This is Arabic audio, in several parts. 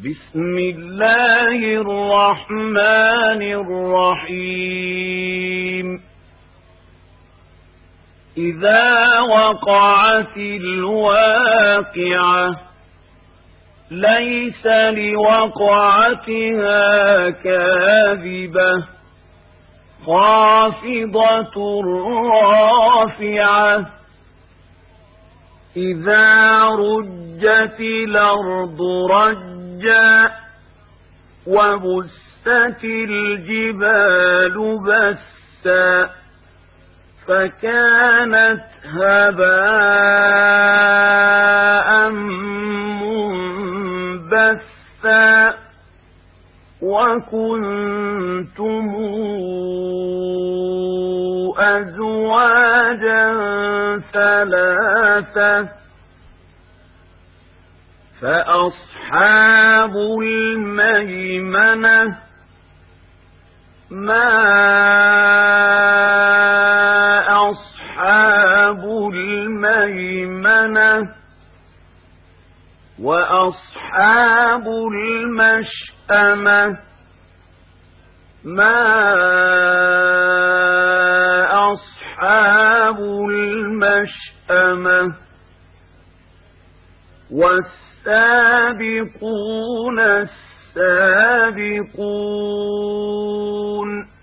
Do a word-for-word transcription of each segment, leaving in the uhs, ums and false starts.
بسم الله الرحمن الرحيم إذا وقعت الواقعة ليس لوقعتها كاذبة خافضة رافعة إذا رجت الأرض رجا وبست الجبال بسا فكانت هباء منبثا وكنتم أزواجا ثلاثة فأصحاب الميمنة ما أصحاب الميمنة وأصحاب المشأمة ما أصحاب المشأمة والسابقون السابقون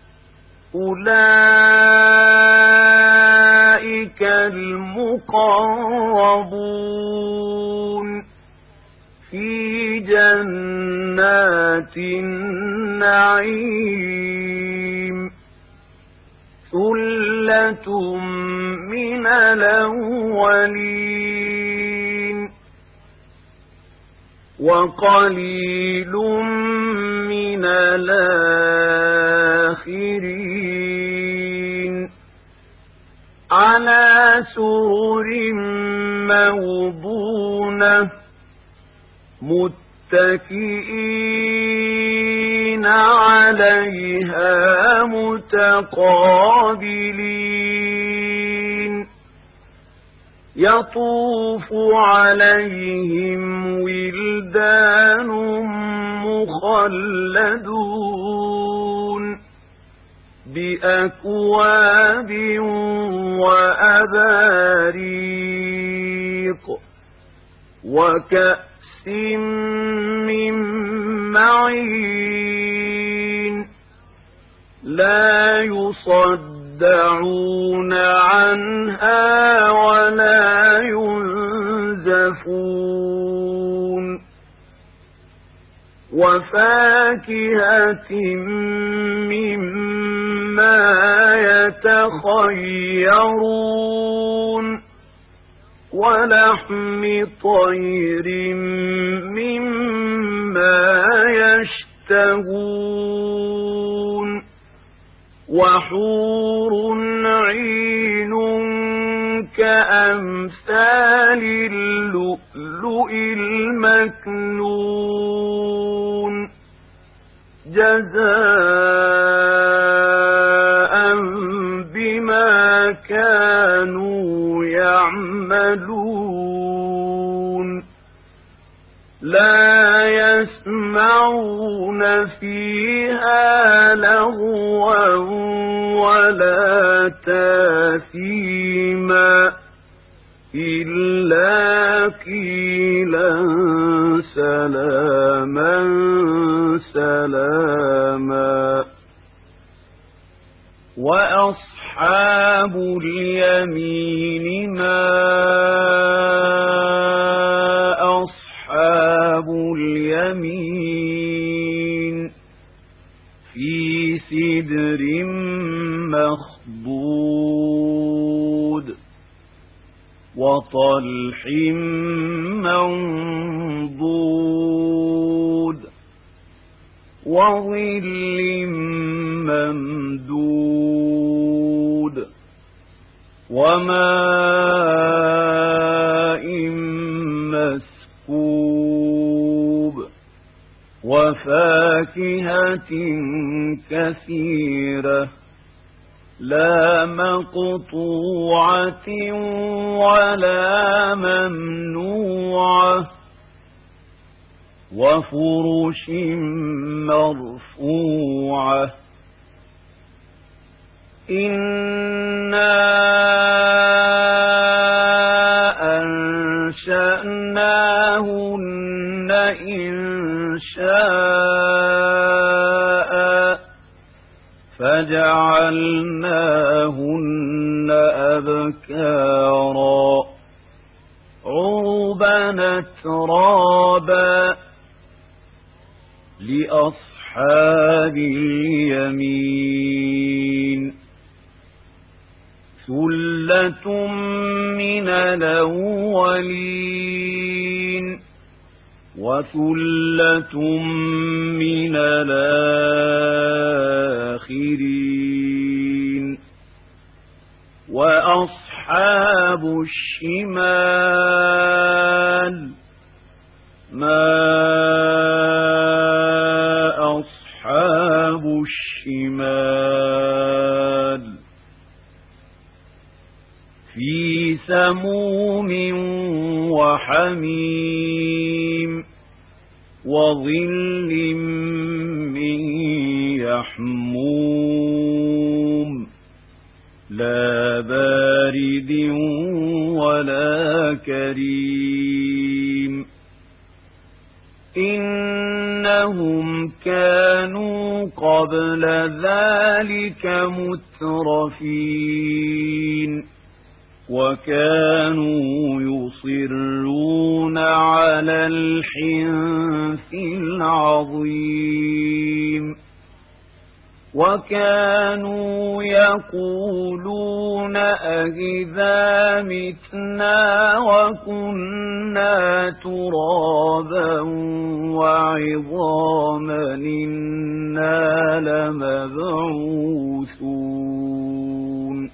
أولئك المقربون في جنات النعيم ثلة من الأولين وقليل من الآخرين على سرر موضونة متكئين عليها متقابلين يطوف عليهم ولدان مخلدون بأكواب وأباريق وكأس من معين لا يصدعون عنها ولا ينزفون وفاكهة مما يتخيرون ولحم طير مما يشتهون وحور عين كأمثال اللؤلؤ المكنون جزاء بما كانوا يعملون لا يسمعون فيها لغوا ولا تاثيما إلا قيلا سلاما سلاما وأصحاب اليمين ما أصحاب اليمين في سدر مخضود وطلح منضود وظل ممدود وماء مسكوب وفاكهة كثيرة لا مقطوعة ولا ممنوعة وفرش مرفوعة إنا أنشأناهن إنشاء فجعلناهن أبكارا عربا أترابا لأصحاب اليمين ثلة من الأولين وثلة من الآخرين وأصحاب الشمال ما أصحاب الشمال في سموم وحميم وظل من يحموم لا بارد ولا كريم إنهم كانوا قبل ذلك مترفين وكانوا يصرون على الحنث العظيم وكانوا يقولون أإذا متنا وكنا ترابا وعظاما إنا لمبعوثون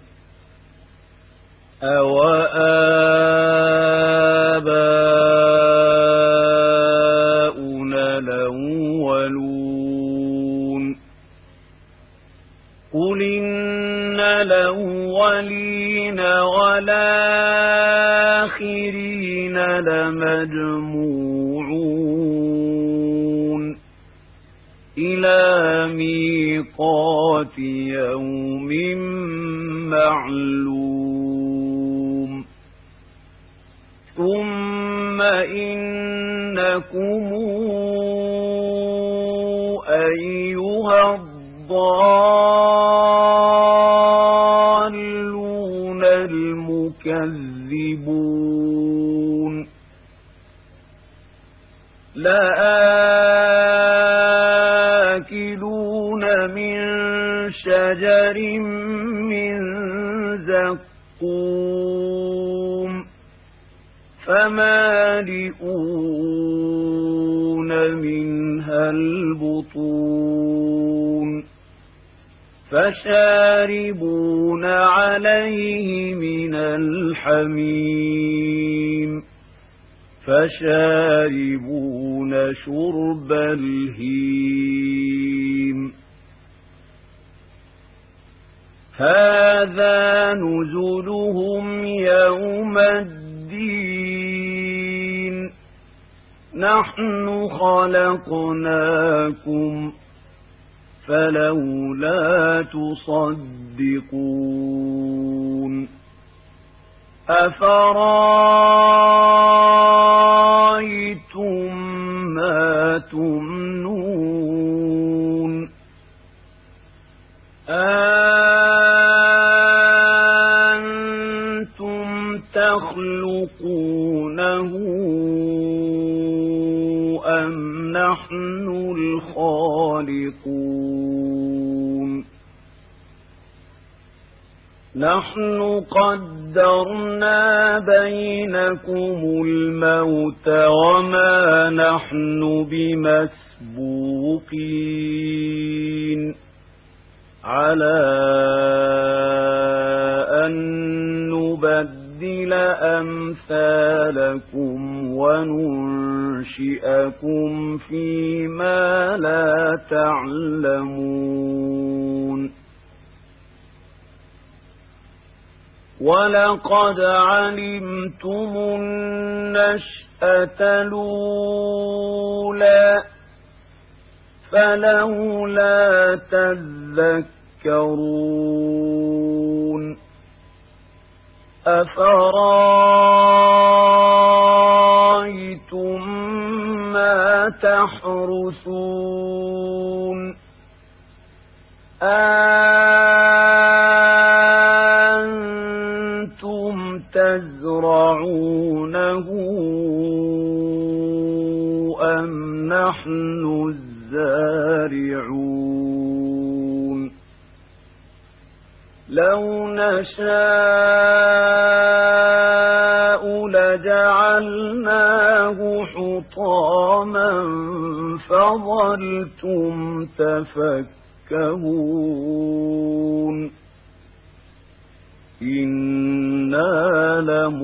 أوآباؤنا الأولون قل إن الأولين والآخرين لمجموعون إلى ميقات يوم معلوم ثم إنكم أيها الضالون المكذبون لآكلون من شجر من زقوم فمالئون منها البطون فشاربون عليه من الحميم فشاربون شرب الهيم هذا نزلهم يوم الدين نحن خلقناكم فلولا تصدقون أفرأيتم ما تمنون أنتم تخلقونه أم نحن الخالقون نحن قدرنا بينكم الموت وما نحن بمسبوقين على أن نبدل أمثالكم وننشئكم فيما لا تعلمون ولقد علمتم النشأة الأولى فلولا تذكرون أفرأيتم ما تحرثون أأنتم تزرعونه أم نحن الزارعون لو نشاء لجعلناه حطاما فظلتم تفكهون إنا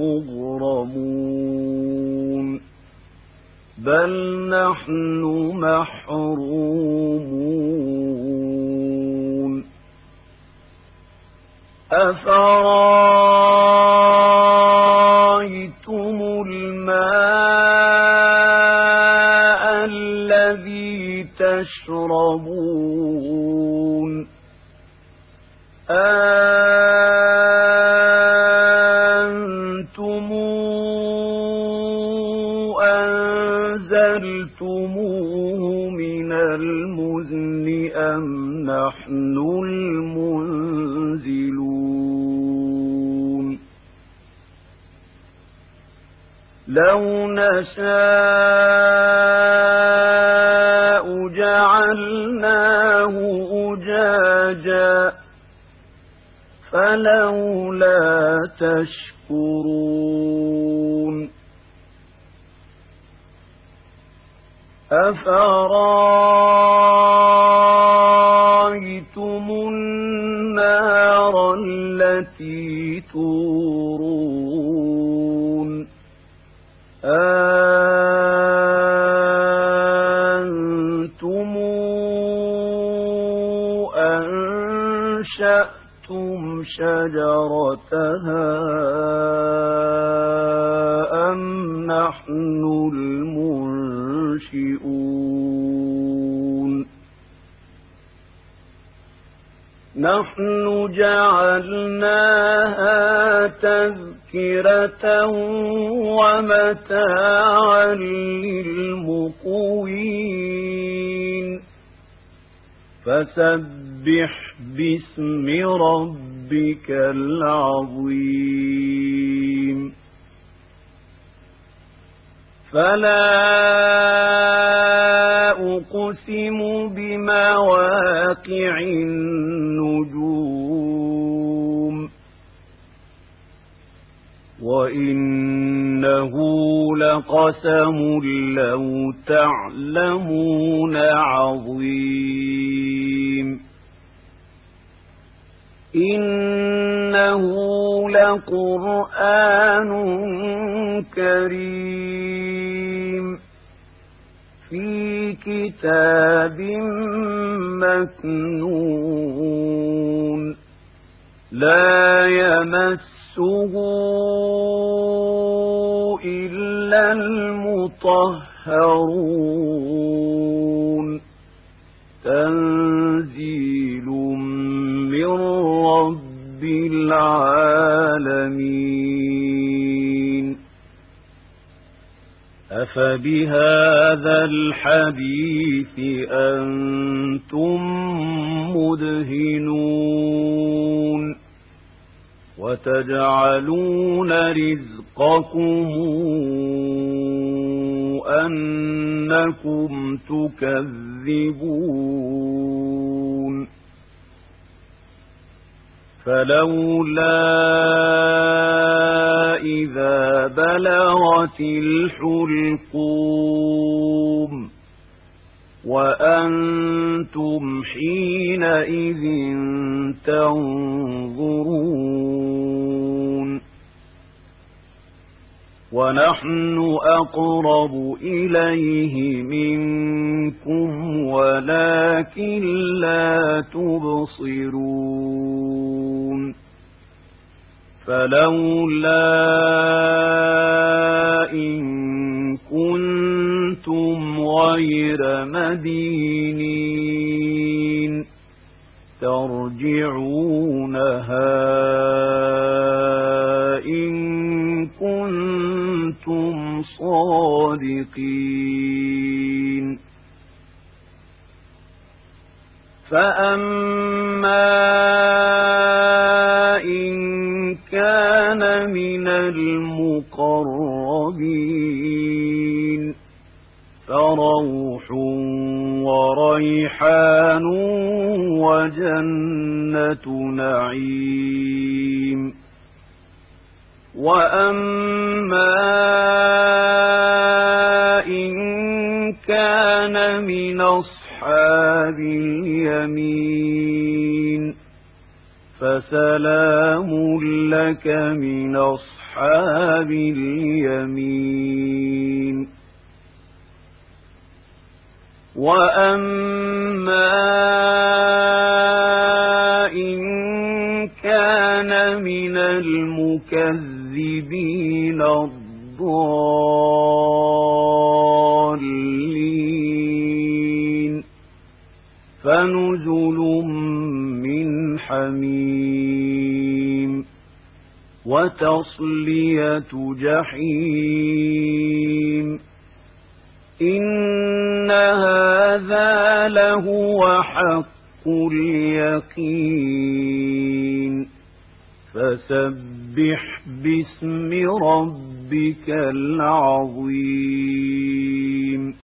لمغرمون بل نحن محرومون أفرأيتم الماء الذي تشربون أأنتم أنزلتموه من المزن أم نحن المنزلون لو نشاء جعلناه أجاجا فلولا تشكرون أفرأيتم النار التي تورون أأنتم أنشأتم شجرتها أم نحن المنشئون نحن جعلناها تذكرة ومتاعا للمقوين فسبح باسم ربك العظيم فلا أقسم بمواقع النجوم وإنه لقسم لو تعلمون عظيم إنه لقرآن كريم في كتاب مكنون لا يمسه إلا المطهرون تنزيل من رب العالمين أفبهذا الحديث أنتم مدهنون وتجعلون رزقكم أنكم تكذبون فلولا إذا بلغت الحلقوم وأنتم حينئذ تنظرون ونحن أقرب إليه منكم ولكن لا تبصرون فلولا إن كنتم غير مدينين ترجعونها إن كنتم صادقين فأما إن كان من المقربين فروح وريحان وجنة نعيم وأما إن كان من أصحاب اليمين فسلام لك من أصحاب اليمين وأما إن كان من المكذبين الضالين فنزل من حميم وتصلية جحيم إن هذا لهو حق اليقين فسبح باسم ربك العظيم